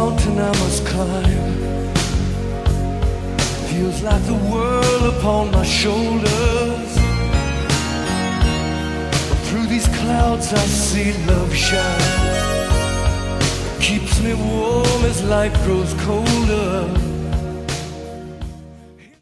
mountain I must climb. Feels like the world upon my shoulders. But through these clouds I see love shine. Keeps me warm as life grows colder.